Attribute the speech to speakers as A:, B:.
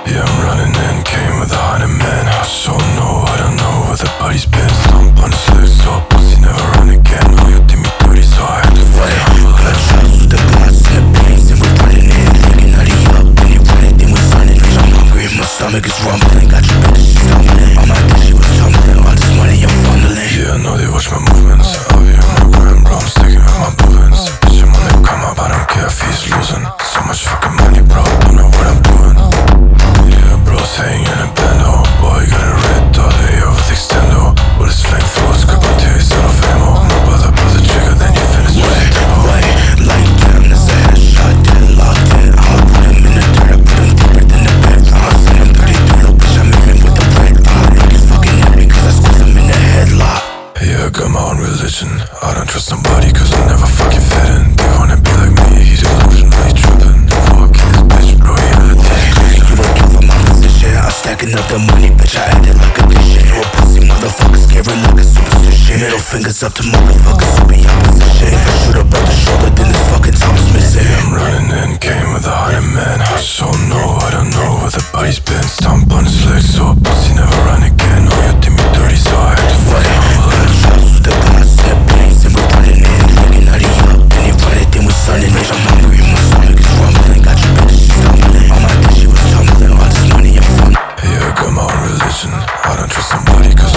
A: Yeah, I'm running in, came with 100 men. I so know, I don't know where the body's been. Stomp on his legs, so pussy never run again. Oh, you did me dirty, so I had to fight.
B: Got shots with the glass and the pains, and we're running in, thinking nutty up. When you run it, then we're sunning. Bitch, I'm hungry, my stomach is rumbling. Got your bitch, she's stumbling. On my dick, she was tumbling. All this money, I'm fumbling.
A: Yeah, I know they watch my movements. Love you on my gram, bro, I'm sticking with my bullets. Bitch, I'm on the come up, I don't care if he's losing. So much fucking money, bro, don't know what I'm doing. Yeah, bro, saying in a bando. Boy, got a red dot, they with extendo. With his flamethrowers, grip on tears out of ammo. My brother pull the trigger, then you finish with the tempo.
B: Wait, like damn, that's a headshot, dead, locked in. I'ma put him in the dirt, I put him deeper than the bed. I'ma send him 32, little bitch, I'm aiming with the red dot. Like he's fucking at me, cause I squeeze him in the headlock.
A: Yeah, I got my own religion. I don't trust nobody, cause I never fucking fit in. They wanna be like me, he delusionally tripping. Fucking this bitch, bro, yeah,
B: You were killed for my position. I'm stacking up the money, bitch, I add it like addition. You a pussy motherfucker, scary like a superstition. Middle fingers up to motherfuckers who be opposition. If I shoot up out the shoulder, then this fucking top is missing.
A: I'm running in, came with 100 men. I so know, I don't know where the body's been. Stomp on his legs, so a pussy never run again. Oh, you did me dirty, so I had to fight.
B: Got shots with the glass and the pains, and we're running in, thinking nutty up. Then you run it, then we're sunning. Bitch, I'm hungry, my stomach is rumbling. Got your bitch, she's stumbling. On my dick, she was tumbling. All this money, I'm fumbling.
A: Yeah, I got my own religion. I don't trust somebody, cause